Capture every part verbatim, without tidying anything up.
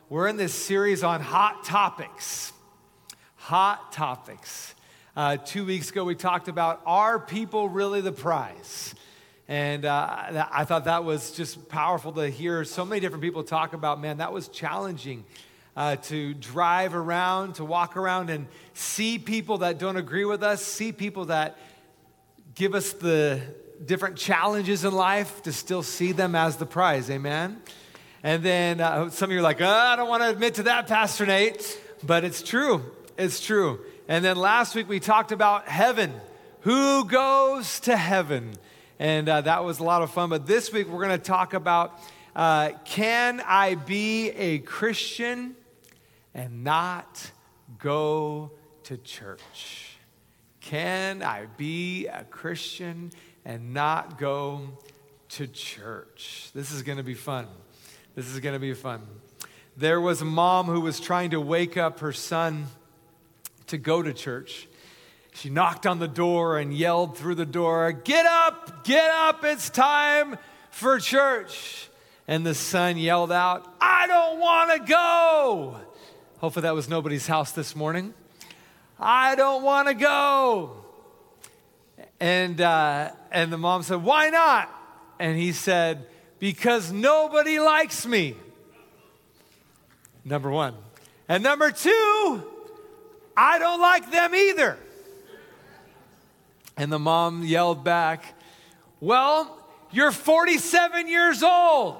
We're in this series on hot topics. Hot topics. Uh, two weeks ago, we talked about, are people really the prize? And uh, I thought that was just powerful to hear so many different people talk about. Man, that was challenging uh, to drive around, to walk around and see people that don't agree with us, see people that give us the different challenges in life, to still see them as the prize. Amen? And then uh, some of you are like, oh, I don't want to admit to that, Pastor Nate. But it's true. It's true. And then last week we talked about heaven. Who goes to heaven? And uh, that was a lot of fun. But this week we're going to talk about, uh, can I be a Christian and not go to church? Can I be a Christian and not go to church? This is going to be fun. This is going to be fun. There was a mom who was trying to wake up her son to go to church. She knocked on the door and yelled through the door, "Get up, get up, it's time for church." And the son yelled out, "I don't want to go." Hopefully that was nobody's house this morning. "I don't want to go." And, uh, and the mom said, "Why not?" And he said, "Because nobody likes me." Number one. And number two, I don't like them either. And the mom yelled back, "Well, you're forty-seven years old.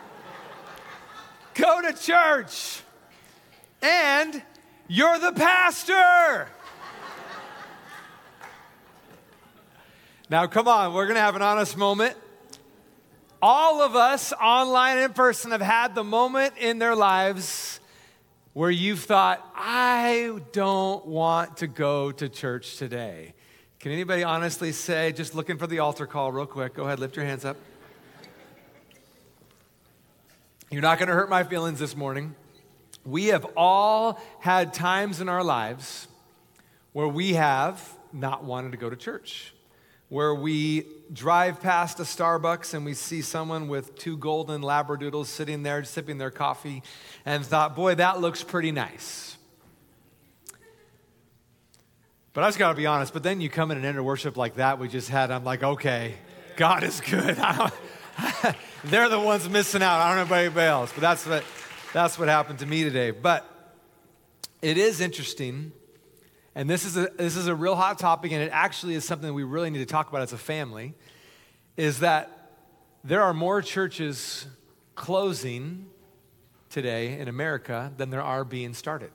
Go to church. And you're the pastor." Now, come on, we're going to have an honest moment. All of us, online and in person, have had the moment in their lives where you've thought, I don't want to go to church today. Can anybody honestly say, just looking for the altar call real quick, go ahead, lift your hands up. You're not going to hurt my feelings this morning. We have all had times in our lives where we have not wanted to go to church, where we drive past a Starbucks and we see someone with two golden labradoodles sitting there sipping their coffee and thought, boy, that looks pretty nice. But I just got to be honest, but then you come in and enter worship like that we just had, I'm like, okay, God is good. They're the ones missing out. I don't know about anybody else, but that's what, that's what happened to me today. But it is interesting. And this is a this is a real hot topic, and it actually is something that we really need to talk about as a family, is that there are more churches closing today in America than there are being started.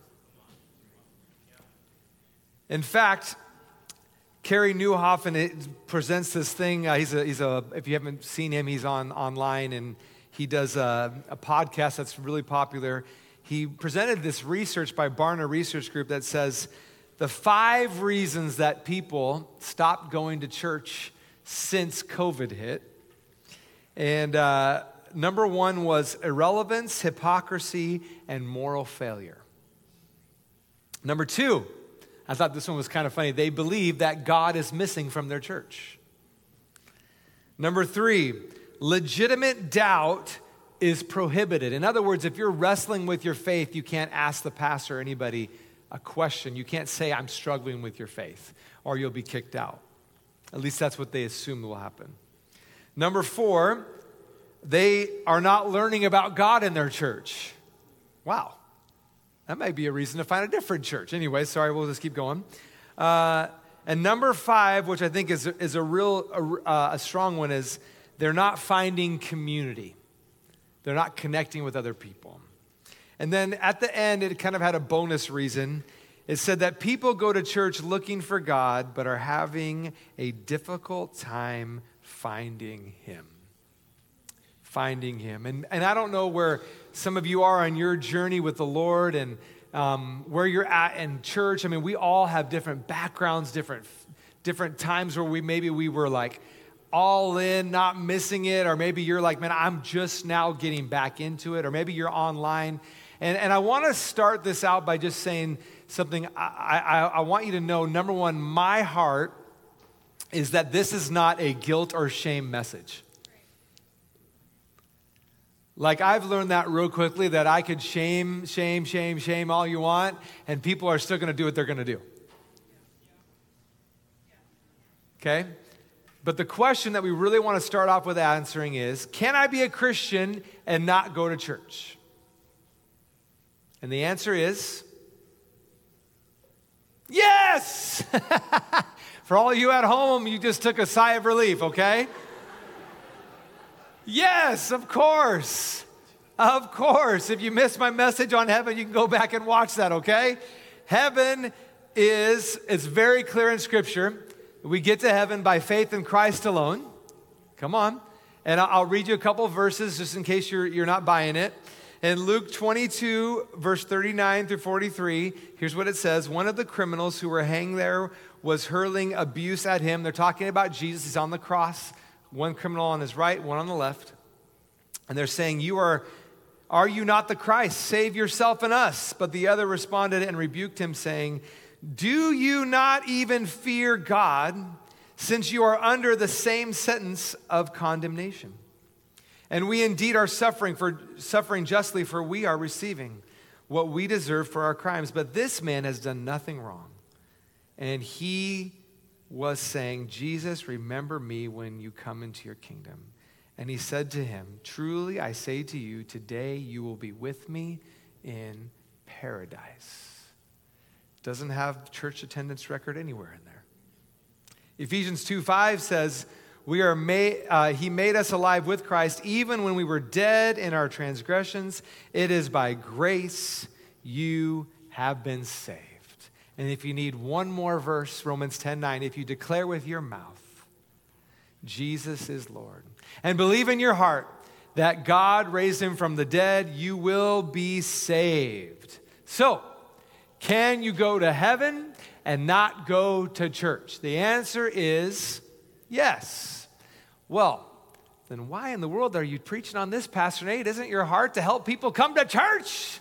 In fact, Kerry Newhoff it presents this thing. Uh, he's a he's a if you haven't seen him, he's on online, and he does a, a podcast that's really popular. He presented this research by Barna Research Group that says the five reasons that people stopped going to church since COVID hit. And uh, number one was irrelevance, hypocrisy, and moral failure. Number two, I thought this one was kind of funny. They believe that God is missing from their church. Number three, legitimate doubt is prohibited. In other words, if you're wrestling with your faith, you can't ask the pastor or anybody a question. You can't say, I'm struggling with your faith, or you'll be kicked out. At least that's what they assume will happen. Number four, they are not learning about God in their church. Wow. That might be a reason to find a different church. Anyway, sorry, we'll just keep going. Uh, and number five, which I think is, is a real, a, uh, a strong one, is they're not finding community. They're not connecting with other people. And then at the end, it kind of had a bonus reason. It said that people go to church looking for God, but are having a difficult time finding Him. Finding Him. And, and I don't know where some of you are on your journey with the Lord and um, where you're at in church. I mean, we all have different backgrounds, different, different times where we maybe we were like all in, not missing it. Or maybe you're like, man, I'm just now getting back into it. Or maybe you're online. And, and I want to start this out by just saying something. I, I, I want you to know, number one, my heart is that this is not a guilt or shame message. Like, I've learned that real quickly, that I could shame, shame, shame, shame all you want, and people are still going to do what they're going to do. Okay? But the question that we really want to start off with answering is, can I be a Christian and not go to church? And the answer is, yes! For all of you at home, you just took a sigh of relief, okay? Yes, of course. Of course. If you missed my message on heaven, you can go back and watch that, okay? Heaven is, it's very clear in Scripture. We get to heaven by faith in Christ alone. Come on. And I'll read you a couple verses just in case you're, you're not buying it. In Luke twenty-two, verse thirty-nine through forty-three, here's what it says. One of the criminals who were hanged there was hurling abuse at him. They're talking about Jesus. He's on the cross. One criminal on his right, one on the left. And they're saying, you are, are you not the Christ? Save yourself and us. But the other responded and rebuked him, saying, do you not even fear God, since you are under the same sentence of condemnation? And we indeed are suffering for suffering justly, for we are receiving what we deserve for our crimes. But this man has done nothing wrong. And he was saying, Jesus, remember me when you come into your kingdom. And he said to him, truly I say to you, today you will be with me in paradise. Doesn't have church attendance record anywhere in there. Ephesians two five says, we are made, uh, he made us alive with Christ even when we were dead in our transgressions. It is by grace you have been saved. And if you need one more verse, Romans ten nine, if you declare with your mouth, Jesus is Lord, and believe in your heart that God raised him from the dead, you will be saved. So, can you go to heaven and not go to church? The answer is yes. Well, then why in the world are you preaching on this, Pastor Nate? Isn't your heart to help people come to church?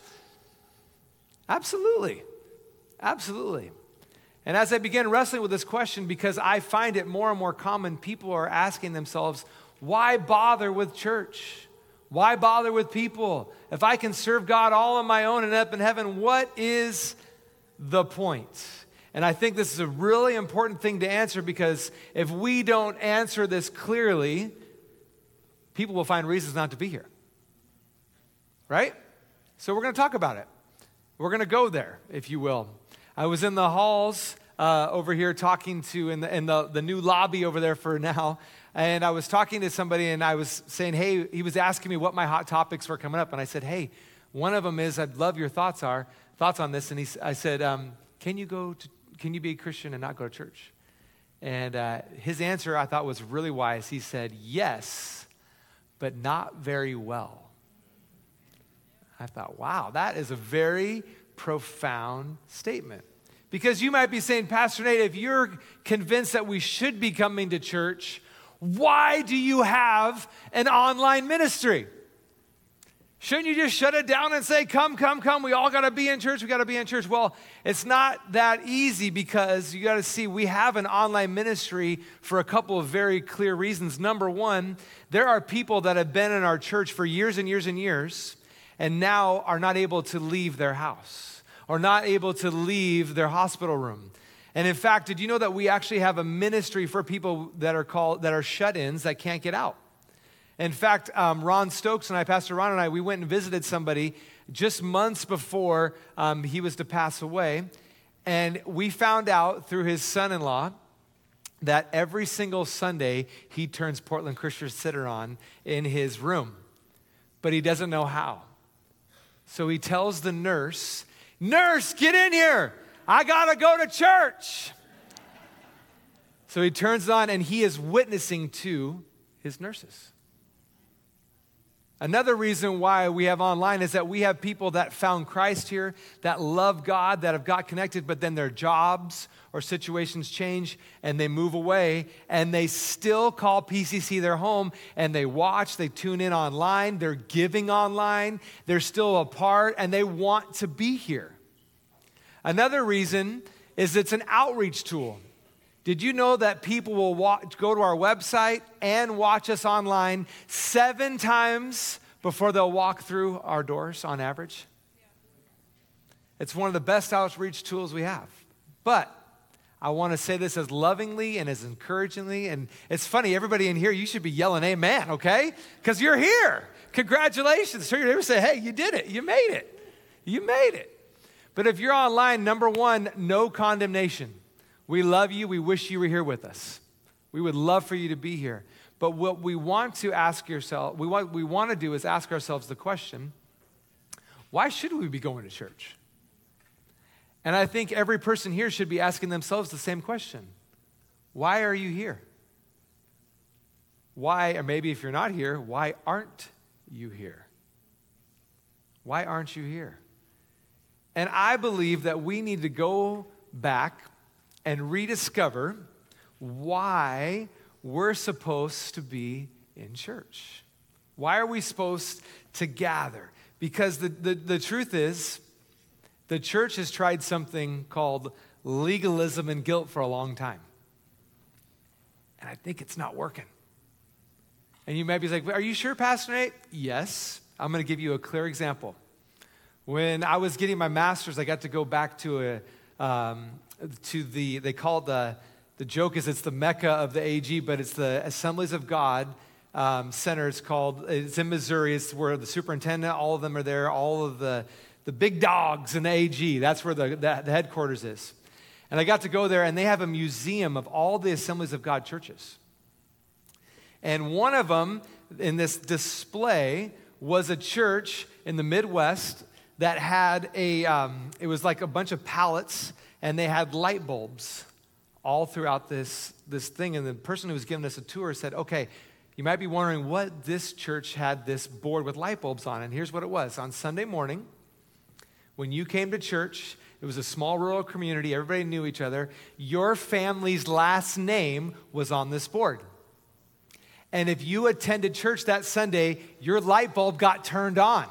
Absolutely. Absolutely. And as I began wrestling with this question, because I find it more and more common, people are asking themselves, why bother with church? Why bother with people? If I can serve God all on my own and up in heaven, what is the point? And I think this is a really important thing to answer, because if we don't answer this clearly, people will find reasons not to be here. Right? So we're going to talk about it. We're going to go there, if you will. I was in the halls uh, over here talking to, in, the, in the, the new lobby over there for now, and I was talking to somebody, and I was saying, hey, he was asking me what my hot topics were coming up, and I said, hey, one of them is, I'd love your thoughts are, thoughts on this, and he, I said, um, can you go to, can you be a Christian and not go to church? And uh, his answer I thought was really wise. He said, yes, but not very well. I thought, wow, that is a very profound statement. Because you might be saying, Pastor Nate, if you're convinced that we should be coming to church, why do you have an online ministry? Shouldn't you just shut it down and say, come, come, come, we all got to be in church, we got to be in church? Well, it's not that easy, because you got to see we have an online ministry for a couple of very clear reasons. Number one, there are people that have been in our church for years and years and years, and now are not able to leave their house or not able to leave their hospital room. And in fact, did you know that we actually have a ministry for people that are called, that are shut-ins that can't get out? In fact, um, Ron Stokes and I, Pastor Ron and I, we went and visited somebody just months before um, he was to pass away. And we found out through his son-in-law that every single Sunday he turns Portland Christian Center on in his room, but he doesn't know how. So he tells the nurse, nurse, get in here. I got to go to church. So he turns it on, and he is witnessing to his nurses. Another reason why we have online is that we have people that found Christ here, that love God, that have got connected, but then their jobs or situations change and they move away, and they still call P C C their home, and they watch, they tune in online, they're giving online, they're still a part, and they want to be here. Another reason is it's an outreach tool. Did you know that people will watch, go to our website and watch us online seven times before they'll walk through our doors on average. It's one of the best outreach tools we have. But I want to say this as lovingly and as encouragingly. And it's funny, everybody in here, you should be yelling amen, okay? Because you're here. Congratulations. So you're able to say, hey, you did it. You made it. You made it. But if you're online, number one, no condemnation. We love you. We wish you were here with us. We would love for you to be here. But what we want to ask yourself, we want, we want to do is ask ourselves the question, why should we be going to church? And I think every person here should be asking themselves the same question. Why are you here? Why, or maybe if you're not here, why aren't you here? Why aren't you here? And I believe that we need to go back and rediscover why we're supposed to be in church. Why are we supposed to gather? Because the, the, the truth is, the church has tried something called legalism and guilt for a long time. And I think it's not working. And you might be like, are you sure, Pastor Nate? Yes. I'm going to give you a clear example. When I was getting my master's, I got to go back to a um, to the, they call it the, the joke is it's the Mecca of the A G, but it's the Assemblies of God um, Center. It's called, it's in Missouri. It's where the superintendent, all of them are there, all of the The big dogs in the A G, that's where the, the, the headquarters is. And I got to go there, and they have a museum of all the Assemblies of God churches. And one of them in this display was a church in the Midwest that had a, um, it was like a bunch of pallets, and they had light bulbs all throughout this, this thing. And the person who was giving us a tour said, okay, you might be wondering what this church had this board with light bulbs on. And here's what it was. On Sunday morning, when you came to church, it was a small rural community, everybody knew each other, your family's last name was on this board. And if you attended church that Sunday, your light bulb got turned on.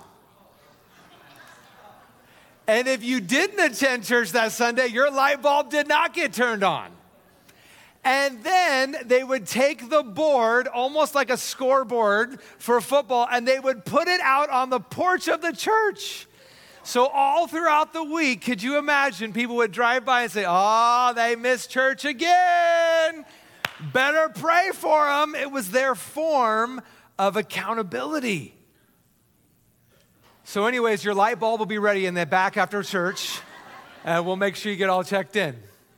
And if you didn't attend church that Sunday, your light bulb did not get turned on. And then they would take the board, almost like a scoreboard for football, and they would put it out on the porch of the church. So all throughout the week, could you imagine people would drive by and say, oh, they missed church again. Better pray for them. It was their form of accountability. So anyways, your light bulb will be ready in the back after church, and we'll make sure you get all checked in.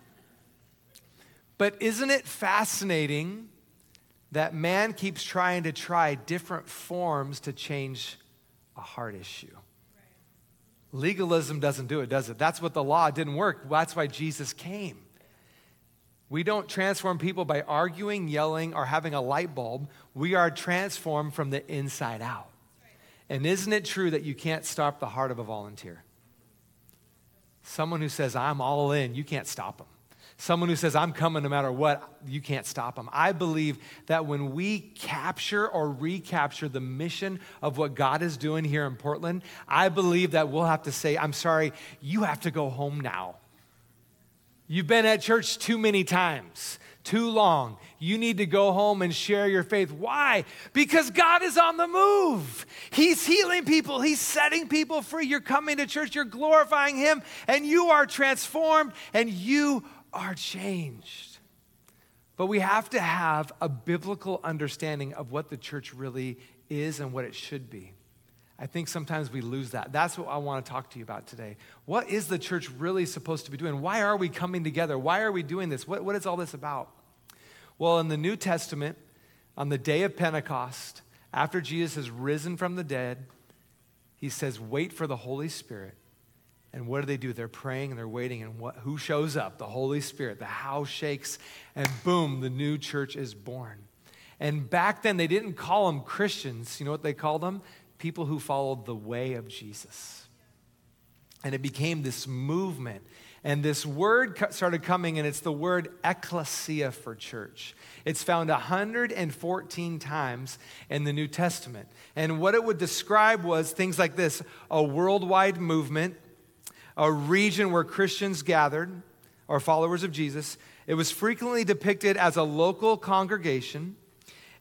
But isn't it fascinating that man keeps trying to try different forms to change a heart issue? Legalism doesn't do it, does it? That's what the law didn't work. That's why Jesus came. We don't transform people by arguing, yelling, or having a light bulb. We are transformed from the inside out. And isn't it true that you can't stop the heart of a volunteer? Someone who says, I'm all in, you can't stop them. Someone who says, I'm coming no matter what, you can't stop them. I believe that when we capture or recapture the mission of what God is doing here in Portland, I believe that we'll have to say, I'm sorry, you have to go home now. You've been at church too many times, too long. You need to go home and share your faith. Why? Because God is on the move. He's healing people. He's setting people free. You're coming to church. You're glorifying Him, and you are transformed, and you are changed. But we have to have a biblical understanding of what the church really is and what it should be. I think sometimes we lose that. That's what I want to talk to you about today. What is the church really supposed to be doing? Why are we coming together? Why are we doing this? What, what is all this about? Well, in the New Testament, on the day of Pentecost, after Jesus has risen from the dead, He says, wait for the Holy Spirit. And what do they do? They're praying and they're waiting. And what, who shows up? The Holy Spirit. The house shakes, and boom, the new church is born. And back then, they didn't call them Christians. You know what they called them? People who followed the way of Jesus. And it became this movement. And this word started coming, and it's the word ecclesia for church. It's found one hundred fourteen times in the New Testament. And what it would describe was things like this: a worldwide movement, a region where Christians gathered, or followers of Jesus. It was frequently depicted as a local congregation.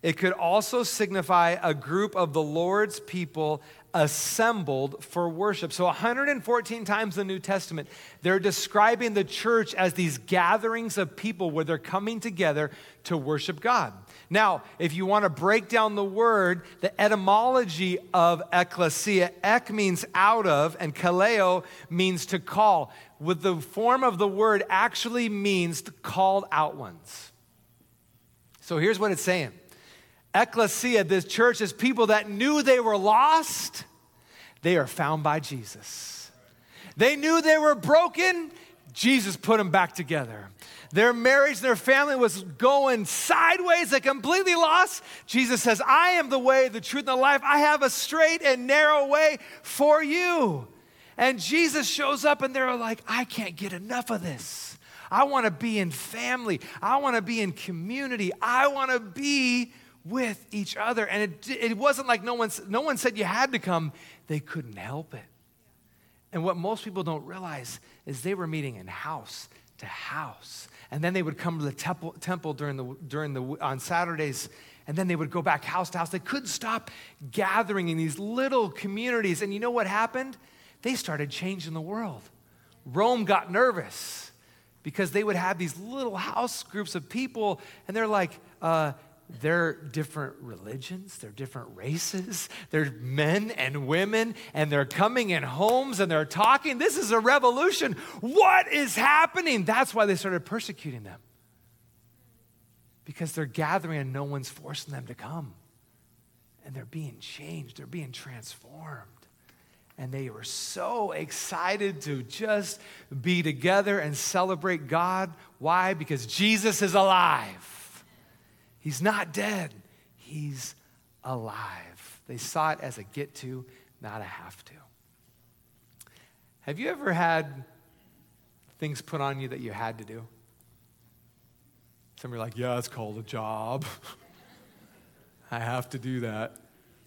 It could also signify a group of the Lord's people assembled for worship. So one hundred fourteen times in the New Testament, they're describing the church as these gatherings of people where they're coming together to worship God. Now, if you want to break down the word, the etymology of ecclesia, ek means out of, and kaleo means to call. With the form of the word actually means called out ones. So here's what it's saying. Ecclesia, this church, is people that knew they were lost. They are found by Jesus. They knew they were broken. Jesus put them back together. Their marriage, their family was going sideways, they completely lost. Jesus says, I am the way, the truth, and the life. I have a straight and narrow way for you. And Jesus shows up and they're like, I can't get enough of this. I want to be in family. I want to be in community. I want to be with each other. And it, it wasn't like no one, no one said you had to come. They couldn't help it. And what most people don't realize is they were meeting in house to house. And then they would come to the temple, temple during the, during the, on Saturdays, and then they would go back house to house. They couldn't stop gathering in these little communities. And you know what happened? They started changing the world. Rome got nervous because they would have these little house groups of people, and they're like, uh, they're different religions, they're different races, they're men and women, and they're coming in homes and they're talking. This is a revolution. What is happening? That's why they started persecuting them. Because they're gathering and no one's forcing them to come. And they're being changed, they're being transformed. And they were so excited to just be together and celebrate God. Why? Because Jesus is alive. He's not dead. He's alive. They saw it as a get to, not a have to. Have you ever had things put on you that you had to do? Some of you are like, yeah, it's called a job. I have to do that.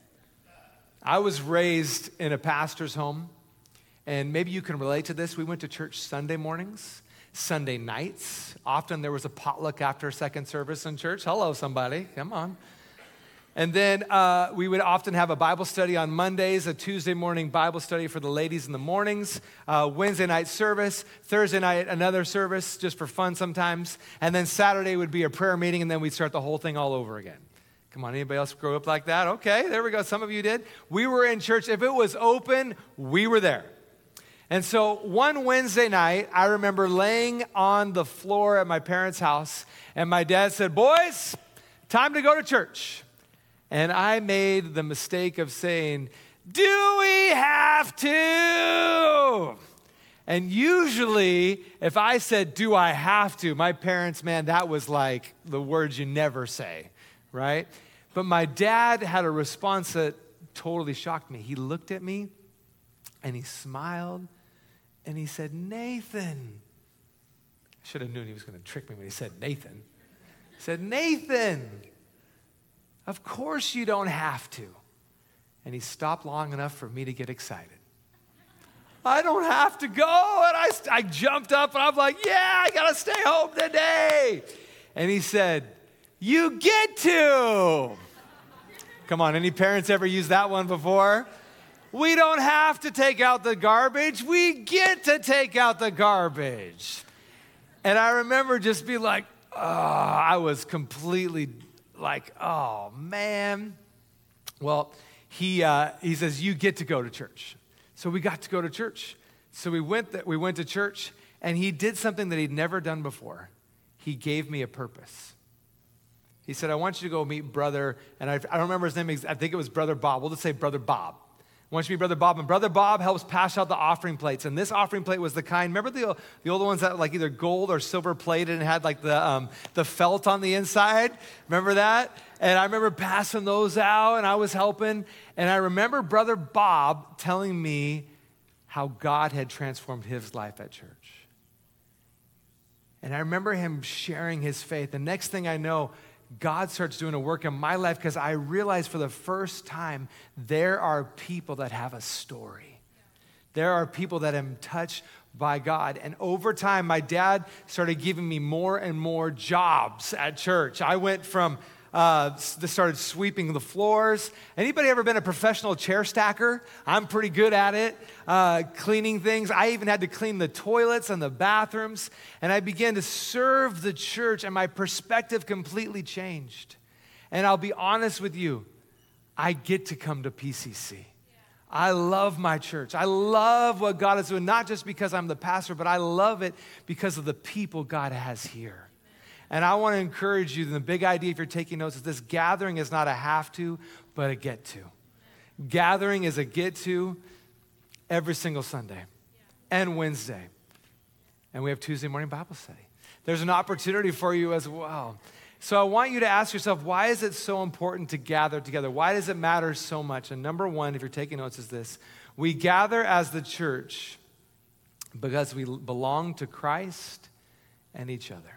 I was raised in a pastor's home, and maybe you can relate to this. We went to church Sunday mornings. Sunday nights. Often there was a potluck after second service in church. Hello, somebody. Come on. And then uh, we would often have a Bible study on Mondays, a Tuesday morning Bible study for the ladies in the mornings, uh, Wednesday night service, Thursday night another service just for fun sometimes, and then Saturday would be a prayer meeting, and then we'd start the whole thing all over again. Come on, anybody else grow up like that? Okay, there we go. Some of you did. We were in church. If it was open, we were there. And so one Wednesday night, I remember laying on the floor at my parents' house, and my dad said, boys, time to go to church. And I made the mistake of saying, do we have to? And usually, if I said, do I have to, my parents, man, that was like the words you never say, right? But my dad had a response that totally shocked me. He looked at me, and he smiled, and he said, Nathan. I should have known he was going to trick me when he said Nathan. He said, Nathan, of course you don't have to. And he stopped long enough for me to get excited. I don't have to go. And I, I jumped up, and I'm like, yeah, I got to stay home today. And he said, you get to. Come on, any parents ever used that one before? We don't have to take out the garbage. We get to take out the garbage. And I remember just being like, oh, I was completely like, oh, man. Well, he uh, he says, you get to go to church. So we got to go to church. So we went, th- we went to church, and he did something that he'd never done before. He gave me a purpose. He said, I want you to go meet brother, and I, I don't remember his name. I think it was Brother Bob. We'll just say Brother Bob. I want you to meet Brother Bob. And Brother Bob helps pass out the offering plates. And this offering plate was the kind, remember the, the older ones that were like either gold or silver plated and had like the, um, the felt on the inside? Remember that? And I remember passing those out, and I was helping. And I remember Brother Bob telling me how God had transformed his life at church. And I remember him sharing his faith. The next thing I know, God starts doing a work in my life because I realized for the first time there are people that have a story. There are people that am touched by God. And over time, my dad started giving me more and more jobs at church. I went from Uh, they started sweeping the floors. Anybody ever been a professional chair stacker? I'm pretty good at it. Uh, cleaning things. I even had to clean the toilets and the bathrooms. And I began to serve the church, and my perspective completely changed. And I'll be honest with you, I get to come to P C C. I love my church. I love what God is doing, not just because I'm the pastor, but I love it because of the people God has here. And I want to encourage you, the big idea, if you're taking notes, is this: gathering is not a have to, but a get to. Gathering is a get to every single Sunday and Wednesday. And we have Tuesday morning Bible study. There's an opportunity for you as well. So I want you to ask yourself, why is it so important to gather together? Why does it matter so much? And number one, if you're taking notes, is this: we gather as the church because we belong to Christ and each other.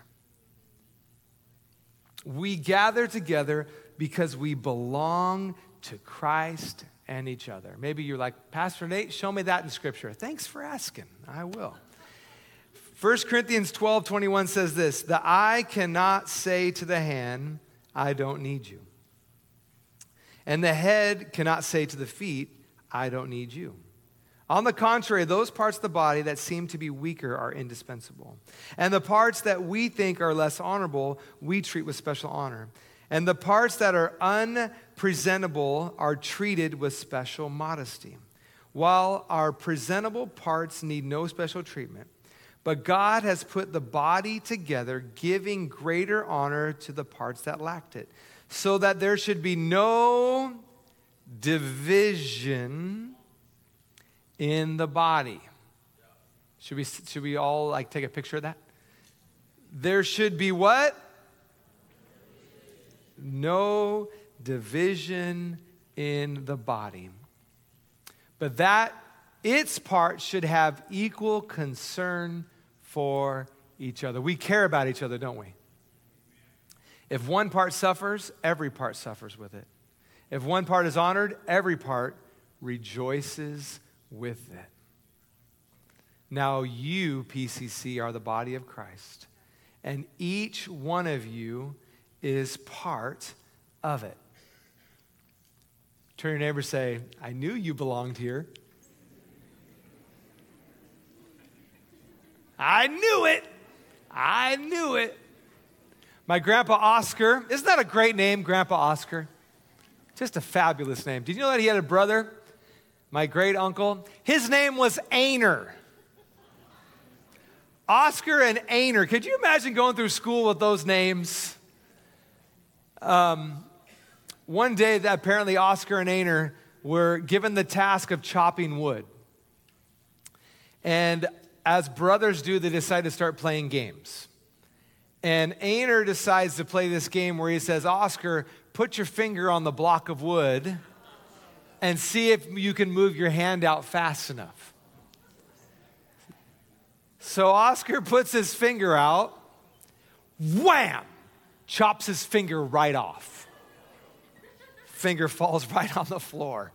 We gather together because we belong to Christ and each other. Maybe you're like, Pastor Nate, show me that in Scripture. Thanks for asking. I will. First Corinthians twelve twenty-one says this: the eye cannot say to the hand, I don't need you. And the head cannot say to the feet, I don't need you. On the contrary, those parts of the body that seem to be weaker are indispensable. And the parts that we think are less honorable, we treat with special honor. And the parts that are unpresentable are treated with special modesty. While our presentable parts need no special treatment, but God has put the body together, giving greater honor to the parts that lacked it, so that there should be no division in the body. Should we, should we all like take a picture of that? There should be what? No division in the body. But that its parts should have equal concern for each other. We care about each other, don't we? If one part suffers, every part suffers with it. If one part is honored, every part rejoices with it. Now you, P C C, are the body of Christ, and each one of you is part of it. Turn to your neighbor and say, I knew you belonged here. I knew it. I knew it. My grandpa Oscar, isn't that a great name, Grandpa Oscar? Just a fabulous name. Did you know that he had a brother, my great uncle? His name was Ainer. Oscar and Ainer. Could you imagine going through school with those names? Um, one day, that apparently Oscar and Ainer were given the task of chopping wood. And as brothers do, they decide to start playing games. And Ainer decides to play this game where he says, Oscar, put your finger on the block of wood and see if you can move your hand out fast enough. So Oscar puts his finger out, wham, chops his finger right off. Finger falls right on the floor.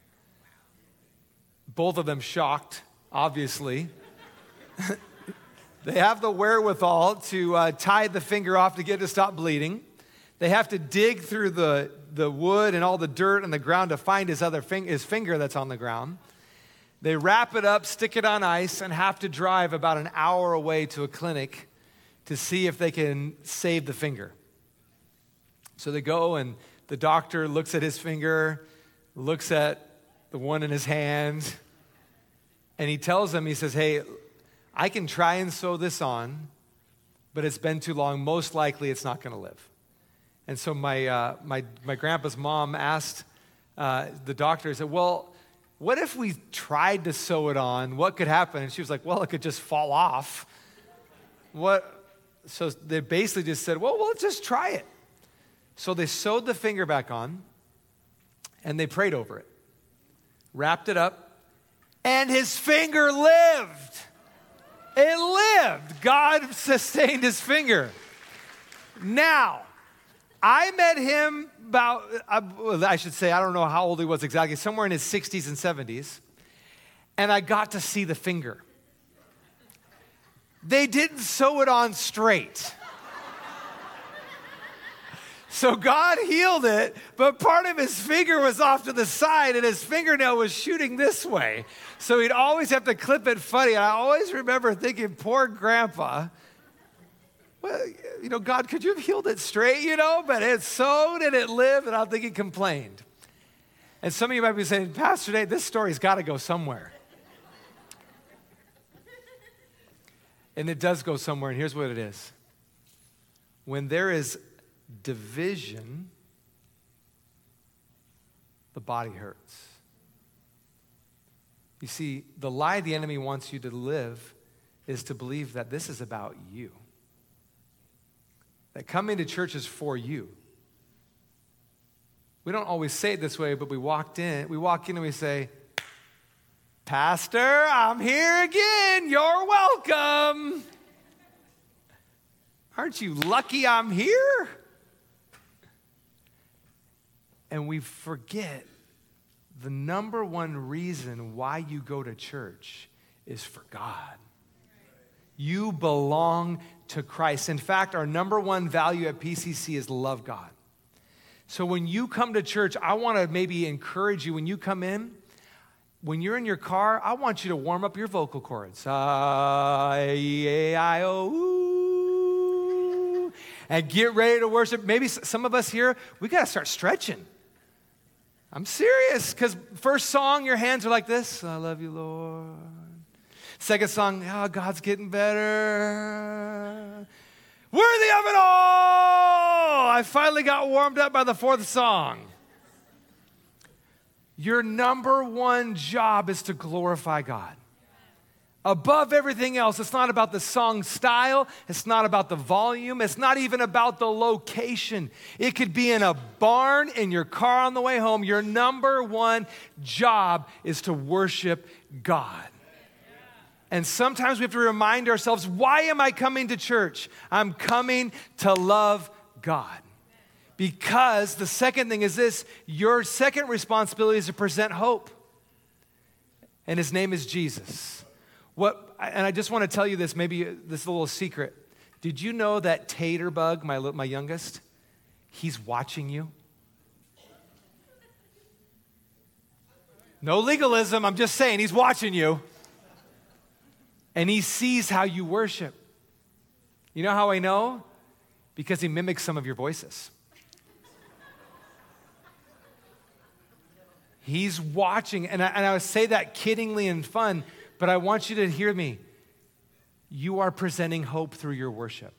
Both of them shocked, obviously. They have the wherewithal to uh, tie the finger off to get it to stop bleeding. They have to dig through the, the wood and all the dirt and the ground to find his other fing- his finger that's on the ground. They wrap it up, stick it on ice, and have to drive about an hour away to a clinic to see if they can save the finger. So they go, and the doctor looks at his finger, looks at the one in his hand, and he tells them, he says, hey, I can try and sew this on, but it's been too long. Most likely it's not going to live. And so my, uh, my, my grandpa's mom asked uh, the doctor, said, well, what if we tried to sew it on? What could happen? And she was like, well, it could just fall off. What? So they basically just said, well, well, let's just try it. So they sewed the finger back on, and they prayed over it, wrapped it up, and his finger lived. It lived. God sustained his finger. Now, I met him about, I should say, I don't know how old he was exactly, somewhere in his sixties and seventies, and I got to see the finger. They didn't sew it on straight. So God healed it, but part of his finger was off to the side and his fingernail was shooting this way. So he'd always have to clip it funny. And I always remember thinking, poor grandpa, well, you know, God, could you have healed it straight, you know? But it sewed and it lived, and I don't think he complained. And some of you might be saying, Pastor Nate, this story's got to go somewhere. And it does go somewhere, and here's what it is. When there is division, the body hurts. You see, the lie the enemy wants you to live is to believe that this is about you. That coming to church is for you. We don't always say it this way, but we walked in, we walk in and we say, Pastor, I'm here again. You're welcome. Aren't you lucky I'm here? And we forget the number one reason why you go to church is for God. You belong to Christ. In fact, our number one value at P C C is love God. So when you come to church, I want to maybe encourage you when you come in, when you're in your car, I want you to warm up your vocal cords. I, E, I, O, ooh, and get ready to worship. Maybe some of us here, we got to start stretching. I'm serious, because first song, your hands are like this. I love you, Lord. Second song, oh, God's getting better. Worthy of it all. I finally got warmed up by the fourth song. Your number one job is to glorify God. Above everything else, it's not about the song style. It's not about the volume. It's not even about the location. It could be in a barn, in your car on the way home. Your number one job is to worship God. And sometimes we have to remind ourselves, why am I coming to church? I'm coming to love God. Because the second thing is this, your second responsibility is to present hope. And his name is Jesus. What, and I just want to tell you this, maybe this little secret. Did you know that Taterbug, my, my youngest, he's watching you? No legalism, I'm just saying, he's watching you. And he sees how you worship. You know how I know? Because he mimics some of your voices. He's watching, and I, and I say that kiddingly and fun, but I want you to hear me. You are presenting hope through your worship.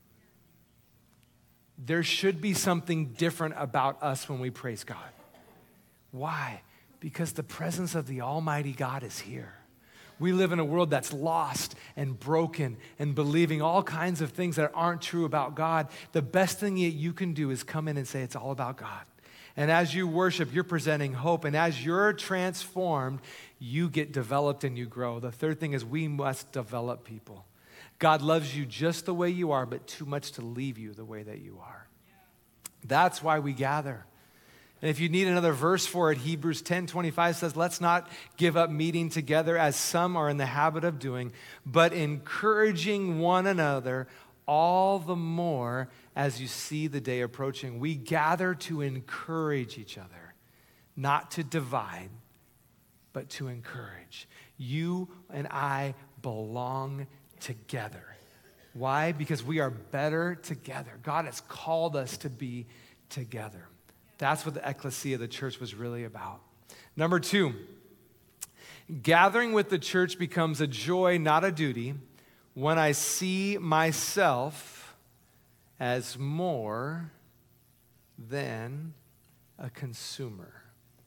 There should be something different about us when we praise God. Why? Because the presence of the Almighty God is here. We live in a world that's lost and broken and believing all kinds of things that aren't true about God. The best thing that you can do is come in and say it's all about God. And as you worship, you're presenting hope. And as you're transformed, you get developed and you grow. The third thing is we must develop people. God loves you just the way you are, but too much to leave you the way that you are. That's why we gather. And if you need another verse for it, Hebrews ten twenty-five says, let's not give up meeting together as some are in the habit of doing, but encouraging one another all the more as you see the day approaching. We gather to encourage each other, not to divide, but to encourage. You and I belong together. Why? Because we are better together. God has called us to be together. That's what the ecclesia, the church, was really about. Number two, gathering with the church becomes a joy, not a duty, when I see myself as more than a consumer.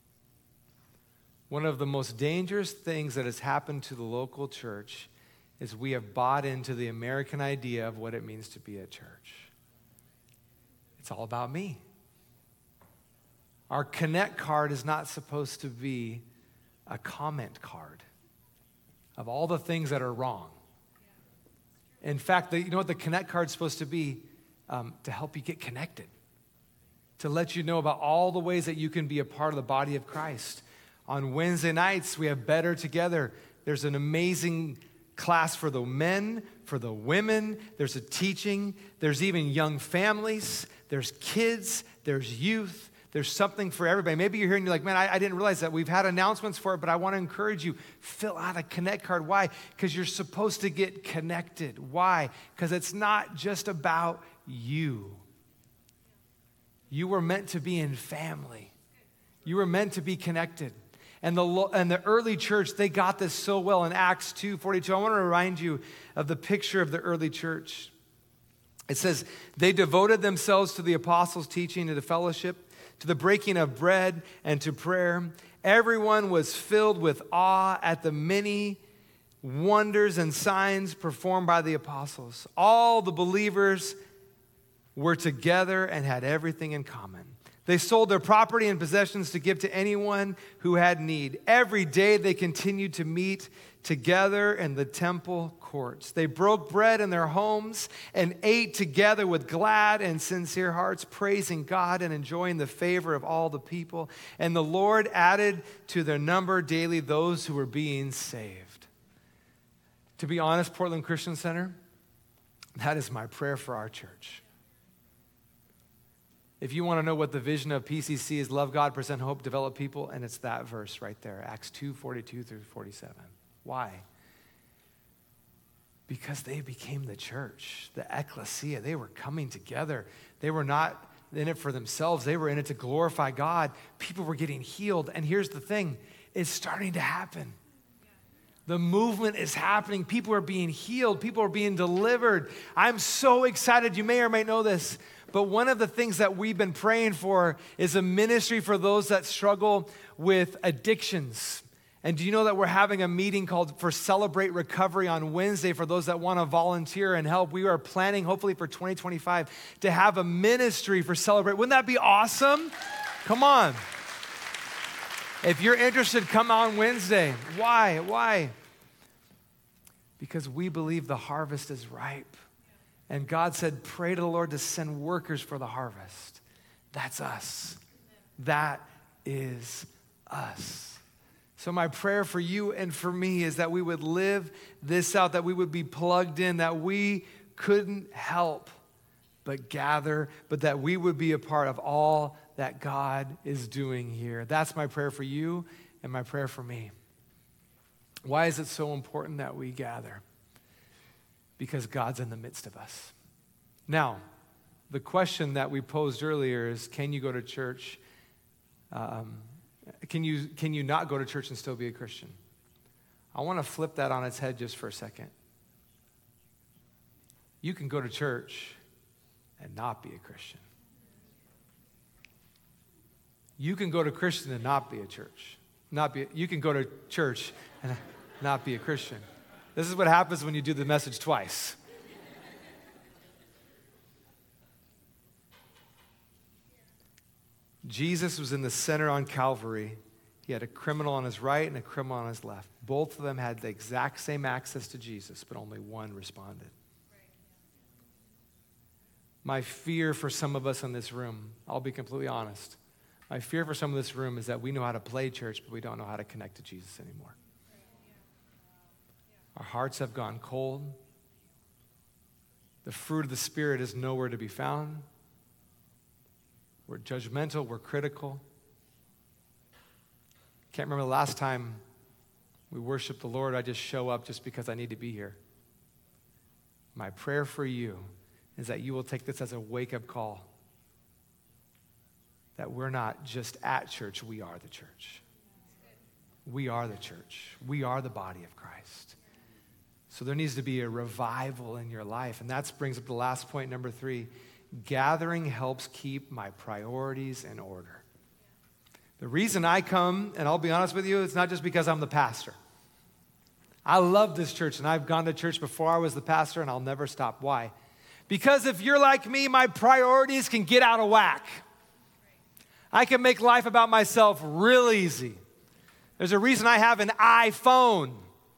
One of the most dangerous things that has happened to the local church is we have bought into the American idea of what it means to be a church. It's all about me. Our Connect card is not supposed to be a comment card of all the things that are wrong. In fact, the, you know what the Connect card is supposed to be? Um, to help you get connected. To let you know about all the ways that you can be a part of the body of Christ. On Wednesday nights, we have Better Together. There's an amazing class for the men, for the women. There's a teaching. There's even young families. There's kids. There's youth. There's something for everybody. Maybe you're here and you're like, man, I, I didn't realize that. We've had announcements for it, but I want to encourage you, fill out a Connect card. Why? Because you're supposed to get connected. Why? Because it's not just about you. You were meant to be in family. You were meant to be connected. And the, and the early church, they got this so well in Acts two forty-two. I want to remind you of the picture of the early church. It says, they devoted themselves to the apostles' teaching and to fellowship, to the breaking of bread and to prayer. Everyone was filled with awe at the many wonders and signs performed by the apostles. All the believers were together and had everything in common. They sold their property and possessions to give to anyone who had need. Every day they continued to meet together in the temple courts. They broke bread in their homes and ate together with glad and sincere hearts, praising God and enjoying the favor of all the people. And the Lord added to their number daily those who were being saved. To be honest, Portland Christian Center, that is my prayer for our church. If you want to know what the vision of P C C is, love God, present hope, develop people, and it's that verse right there, Acts two forty-two through forty-seven. Why? Because they became the church, the ecclesia. They were coming together. They were not in it for themselves. They were in it to glorify God. People were getting healed. And here's the thing, it's starting to happen. The movement is happening. People are being healed. People are being delivered. I'm so excited. You may or may know this, but one of the things that we've been praying for is a ministry for those that struggle with addictions. And do you know that we're having a meeting called for Celebrate Recovery on Wednesday for those that want to volunteer and help? We are planning, hopefully for twenty twenty-five, to have a ministry for Celebrate. Wouldn't that be awesome? Come on. If you're interested, come on Wednesday. Why? Why? Because we believe the harvest is ripe. And God said, pray to the Lord to send workers for the harvest. That's us. That is us. So my prayer for you and for me is that we would live this out, that we would be plugged in, that we couldn't help but gather, but that we would be a part of all that God is doing here. That's my prayer for you and my prayer for me. Why is it so important that we gather? Because God's in the midst of us. Now, the question that we posed earlier is, can you go to church? Um, can you, can you not go to church and still be a Christian? I want to flip that on its head just for a second. You can go to church and not be a Christian. You can go to Christian and not be a church. Not be, you can go to church and not be a Christian. This is what happens when you do the message twice. Jesus was in the center on Calvary. He had a criminal on his right and a criminal on his left. Both of them had the exact same access to Jesus, but only one responded. My fear for some of us in this room, I'll be completely honest, my fear for some of this room is that we know how to play church, but we don't know how to connect to Jesus anymore. Our hearts have gone cold. The fruit of the Spirit is nowhere to be found. We're judgmental, we're critical. Can't remember the last time we worshiped the Lord. I just show up just because I need to be here. My prayer for you is that you will take this as a wake-up call. That we're not just at church, we are the church. We are the church. We are the body of Christ. So there needs to be a revival in your life. And that brings up the last point, number three. Gathering helps keep my priorities in order. The reason I come, and I'll be honest with you, it's not just because I'm the pastor. I love this church, and I've gone to church before I was the pastor, and I'll never stop. Why? Because if you're like me, my priorities can get out of whack. I can make life about myself real easy. There's a reason I have an iPhone.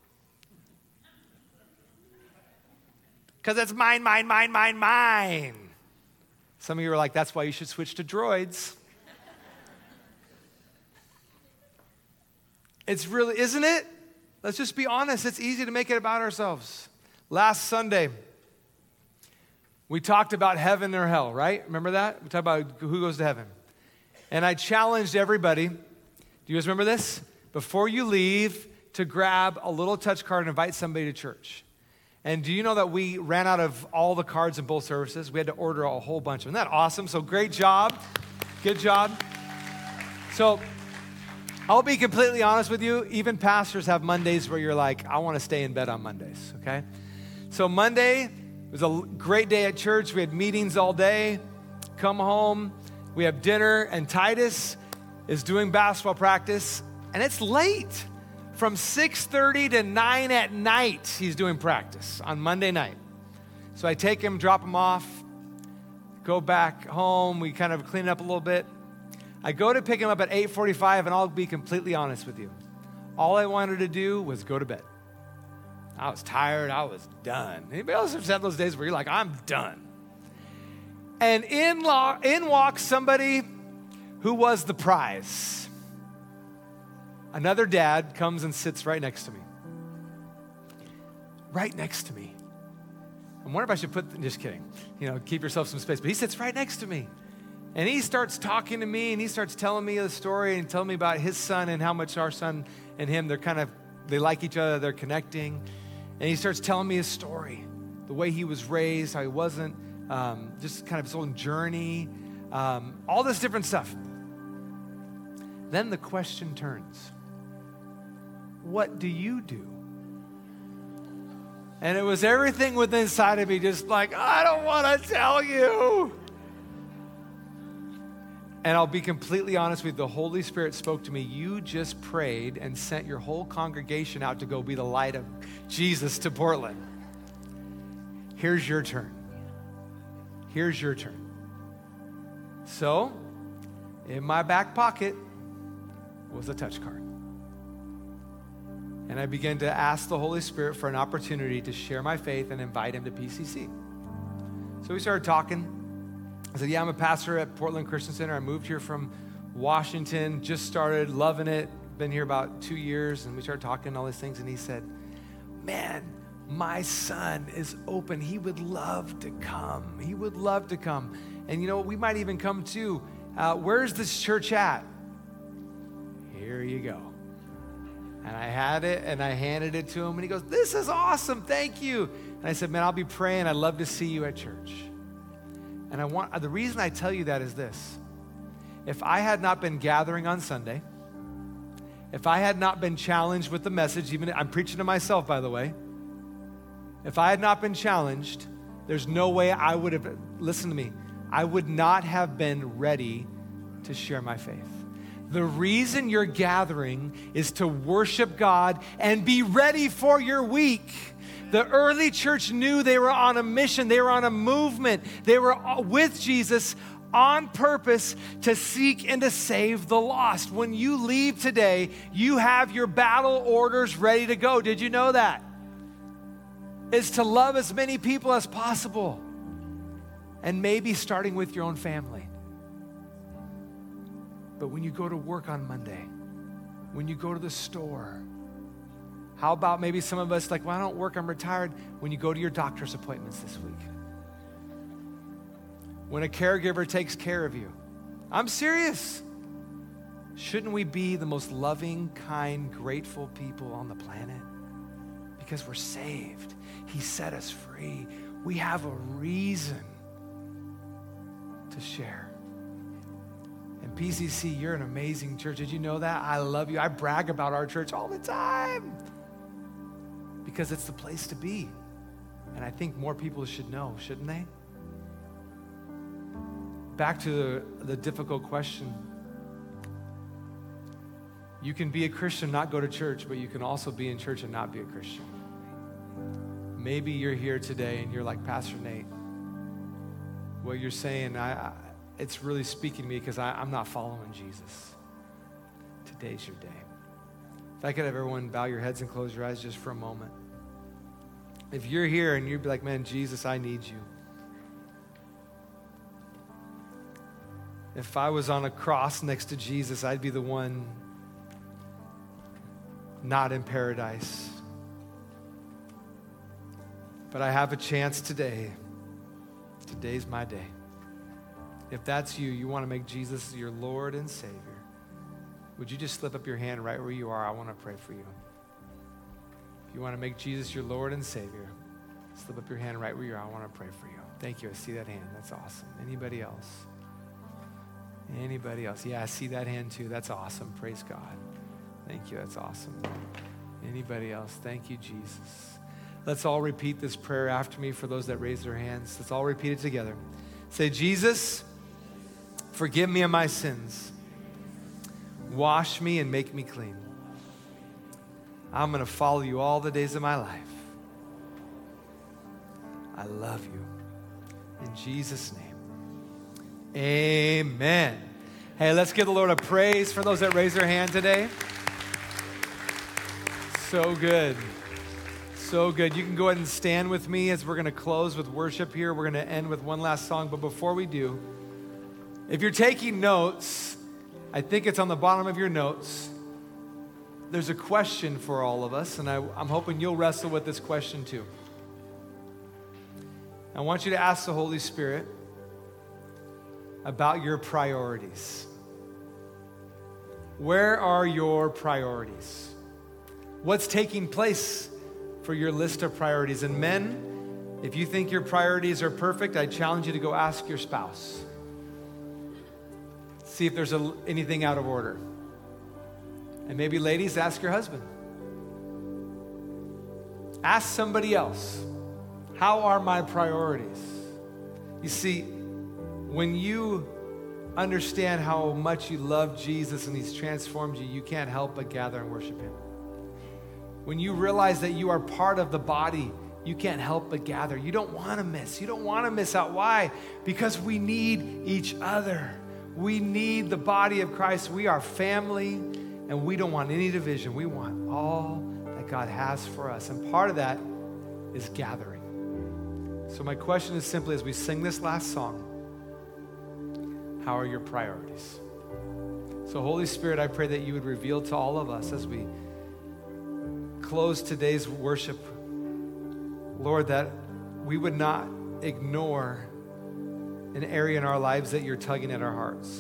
Because it's mine, mine, mine, mine, mine. Some of you are like, that's why you should switch to Droids. It's really, isn't it? Let's just be honest. It's easy to make it about ourselves. Last Sunday, we talked about heaven or hell, right? Remember that? We talked about who goes to heaven. And I challenged everybody, do you guys remember this? Before you leave, to grab a little touch card and invite somebody to church. And do you know that we ran out of all the cards in both services? We had to order a whole bunch. Isn't that awesome? So great job. Good job. So I'll be completely honest with you. Even pastors have Mondays where you're like, I want to stay in bed on Mondays, okay? So Monday was a great day at church. We had meetings all day. Come home. We have dinner. And Titus is doing basketball practice. And it's late. From six thirty to nine at night, he's doing practice on Monday night. So I take him, drop him off, go back home. We kind of clean up a little bit. I go to pick him up at eight forty-five, and I'll be completely honest with you. All I wanted to do was go to bed. I was tired. I was done. Anybody else have had those days where you're like, I'm done? And in, lo- in walks somebody who was the prize. Another dad comes and sits right next to me. Right next to me. I'm wondering if I should put, just kidding, you know, keep yourself some space. But he sits right next to me. And he starts talking to me, and he starts telling me the story and telling me about his son and how much our son and him, they're kind of, they like each other, they're connecting. And he starts telling me his story, the way he was raised, how he wasn't, um, just kind of his own journey, um, all this different stuff. Then the question turns. What do you do? And it was everything within inside of me just like, I don't want to tell you. And I'll be completely honest with you, the Holy Spirit spoke to me. You just prayed and sent your whole congregation out to go be the light of Jesus to Portland. Here's your turn. Here's your turn. So, in my back pocket was a touch card. And I began to ask the Holy Spirit for an opportunity to share my faith and invite him to P C C. So we started talking. I said, yeah, I'm a pastor at Portland Christian Center. I moved here from Washington, just started, loving it. Been here about two years, and we started talking all these things. And he said, man, my son is open. He would love to come. He would love to come. And you know what? We might even come too. Uh, where's this church at? Here you go. And I had it, and I handed it to him, and he goes, this is awesome, thank you. And I said, man, I'll be praying. I'd love to see you at church. And I want, the reason I tell you that is this. If I had not been gathering on Sunday, if I had not been challenged with the message, even I'm preaching to myself, by the way. If I had not been challenged, there's no way I would have, listen to me, I would not have been ready to share my faith. The reason you're gathering is to worship God and be ready for your week. The early church knew they were on a mission. They were on a movement. They were with Jesus on purpose to seek and to save the lost. When you leave today, you have your battle orders ready to go. Did you know that? It's to love as many people as possible. And maybe starting with your own family. But when you go to work on Monday, when you go to the store, how about maybe some of us like, well, I don't work, I'm retired. When you go to your doctor's appointments this week. When a caregiver takes care of you. I'm serious. Shouldn't we be the most loving, kind, grateful people on the planet? Because we're saved. He set us free. We have a reason to share. And P C C, you're an amazing church. Did you know that? I love you. I brag about our church all the time because it's the place to be. And I think more people should know, shouldn't they? Back to the, the difficult question. You can be a Christian, not go to church, but you can also be in church and not be a Christian. Maybe you're here today and you're like, Pastor Nate, what you're saying, I, I it's really speaking to me because I'm not following Jesus. Today's your day. If I could have everyone bow your heads and close your eyes just for a moment. If you're here and you'd be like, man, Jesus, I need you. If I was on a cross next to Jesus, I'd be the one not in paradise. But I have a chance today. Today's my day. If that's you, you want to make Jesus your Lord and Savior, would you just slip up your hand right where you are? I want to pray for you. If you want to make Jesus your Lord and Savior, slip up your hand right where you are. I want to pray for you. Thank you. I see that hand. That's awesome. Anybody else? Anybody else? Yeah, I see that hand too. That's awesome. Praise God. Thank you. That's awesome. Anybody else? Thank you, Jesus. Let's all repeat this prayer after me for those that raise their hands. Let's all repeat it together. Say, Jesus, forgive me of my sins. Wash me and make me clean. I'm going to follow you all the days of my life. I love you. In Jesus' name, amen. Hey, let's give the Lord a praise for those that raise their hand today. So good. So good. You can go ahead and stand with me as we're going to close with worship here. We're going to end with one last song. But before we do, if you're taking notes, I think it's on the bottom of your notes. There's a question for all of us, and I, I'm hoping you'll wrestle with this question too. I want you to ask the Holy Spirit about your priorities. Where are your priorities? What's taking place for your list of priorities? And men, if you think your priorities are perfect, I challenge you to go ask your spouse. See if there's a, anything out of order. And maybe ladies, ask your husband. Ask somebody else. How are my priorities? You see, when you understand how much you love Jesus and he's transformed you, you can't help but gather and worship him. When you realize that you are part of the body, you can't help but gather. You don't want to miss. You don't want to miss out. Why? Because we need each other. We need the body of Christ. We are family, and we don't want any division. We want all that God has for us. And part of that is gathering. So my question is simply, as we sing this last song, how are your priorities? So Holy Spirit, I pray that you would reveal to all of us as we close today's worship, Lord, that we would not ignore an area in our lives that you're tugging at our hearts.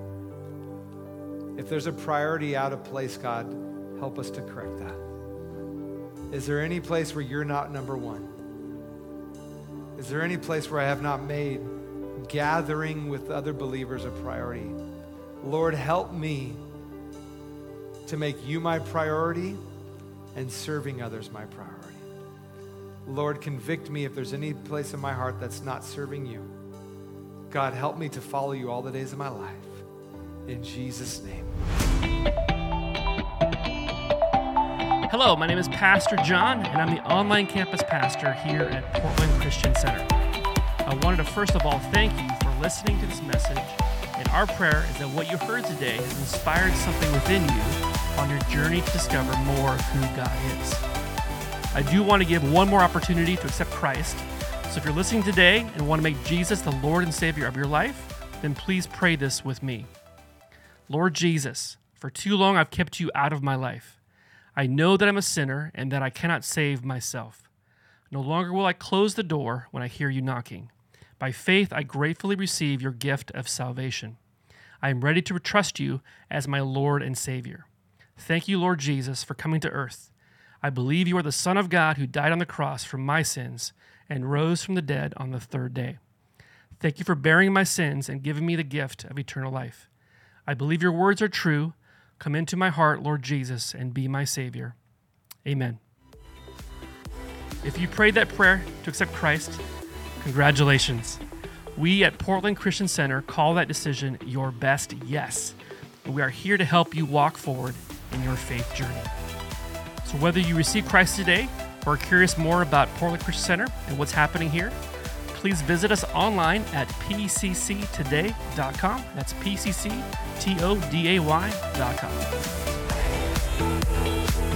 If there's a priority out of place, God, help us to correct that. Is there any place where you're not number one? Is there any place where I have not made gathering with other believers a priority? Lord, help me to make you my priority and serving others my priority. Lord, convict me if there's any place in my heart that's not serving you. God, help me to follow you all the days of my life. In Jesus' name. Hello, my name is Pastor John, and I'm the online campus pastor here at Portland Christian Center. I wanted to first of all thank you for listening to this message, and our prayer is that what you heard today has inspired something within you on your journey to discover more of who God is. I do want to give one more opportunity to accept Christ, so if you're listening today and want to make Jesus the Lord and Savior of your life, then please pray this with me. Lord Jesus, for too long I've kept you out of my life. I know that I'm a sinner and that I cannot save myself. No longer will I close the door when I hear you knocking. By faith, I gratefully receive your gift of salvation. I am ready to trust you as my Lord and Savior. Thank you, Lord Jesus, for coming to earth. I believe you are the Son of God who died on the cross for my sins and rose from the dead on the third day. Thank you for bearing my sins and giving me the gift of eternal life. I believe your words are true. Come into my heart, Lord Jesus, and be my Savior. Amen. If you prayed that prayer to accept Christ, congratulations. We at Portland Christian Center call that decision your best yes. And we are here to help you walk forward in your faith journey. So whether you receive Christ today or are curious more about Portland Christian Center and what's happening here, please visit us online at p c c today dot com. That's P C C T O D A Y dot com.